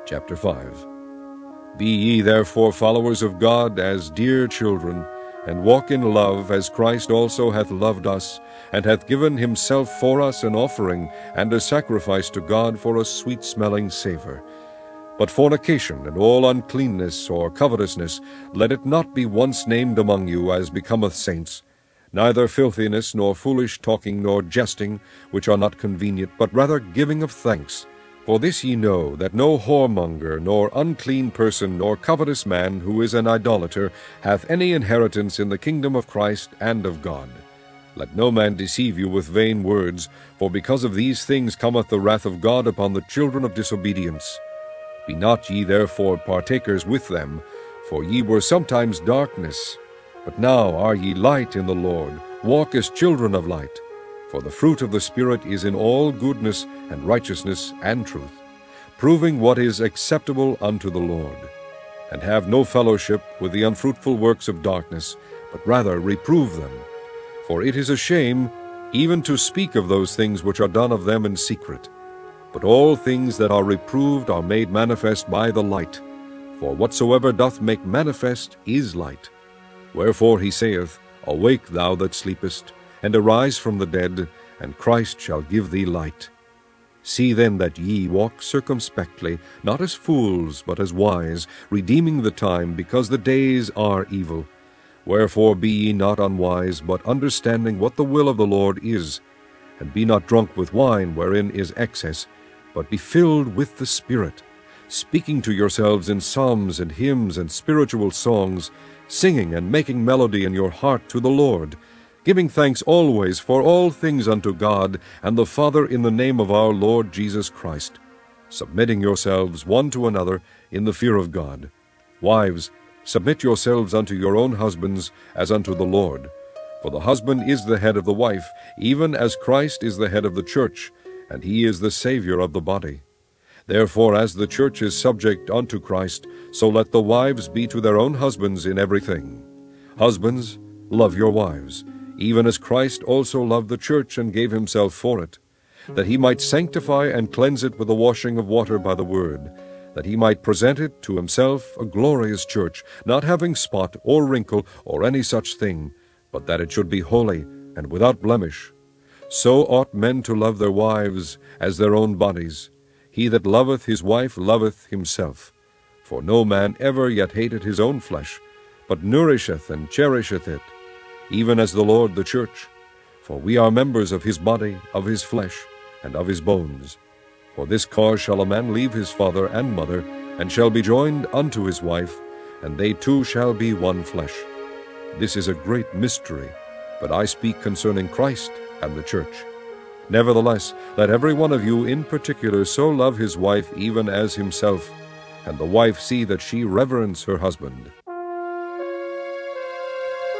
Chapter 5. Be ye therefore followers of God as dear children, and walk in love, as Christ also hath loved us, and hath given himself for us an offering and a sacrifice to God for a sweet-smelling savour. But fornication and all uncleanness or covetousness, let it not be once named among you, as becometh saints, neither filthiness, nor foolish talking, nor jesting, which are not convenient, but rather giving of thanks. For this ye know, that no whoremonger, nor unclean person, nor covetous man, who is an idolater, hath any inheritance in the kingdom of Christ and of God. Let no man deceive you with vain words, for because of these things cometh the wrath of God upon the children of disobedience. Be not ye therefore partakers with them, for ye were sometimes darkness, but now are ye light in the Lord. Walk as children of light. For the fruit of the Spirit is in all goodness and righteousness and truth, proving what is acceptable unto the Lord. And have no fellowship with the unfruitful works of darkness, but rather reprove them. For it is a shame even to speak of those things which are done of them in secret. But all things that are reproved are made manifest by the light. For whatsoever doth make manifest is light. Wherefore he saith, Awake, thou that sleepest, and arise from the dead, and Christ shall give thee light. See then that ye walk circumspectly, not as fools, but as wise, redeeming the time, because the days are evil. Wherefore be ye not unwise, but understanding what the will of the Lord is. And be not drunk with wine, wherein is excess, but be filled with the Spirit, speaking to yourselves in psalms and hymns and spiritual songs, singing and making melody in your heart to the Lord, giving thanks always for all things unto God and the Father in the name of our Lord Jesus Christ, submitting yourselves one to another in the fear of God. Wives, submit yourselves unto your own husbands as unto the Lord. For the husband is the head of the wife, even as Christ is the head of the church, and he is the Savior of the body. Therefore, as the church is subject unto Christ, so let the wives be to their own husbands in everything. Husbands, love your wives, even as Christ also loved the church and gave himself for it, that he might sanctify and cleanse it with the washing of water by the word, that he might present it to himself a glorious church, not having spot or wrinkle or any such thing, but that it should be holy and without blemish. So ought men to love their wives as their own bodies. He that loveth his wife loveth himself. For no man ever yet hated his own flesh, but nourisheth and cherisheth it, even as the Lord the church. For we are members of his body, of his flesh, and of his bones. For this cause shall a man leave his father and mother, and shall be joined unto his wife, and they two shall be one flesh. This is a great mystery, but I speak concerning Christ and the church. Nevertheless, let every one of you in particular so love his wife even as himself, and the wife see that she reverence her husband.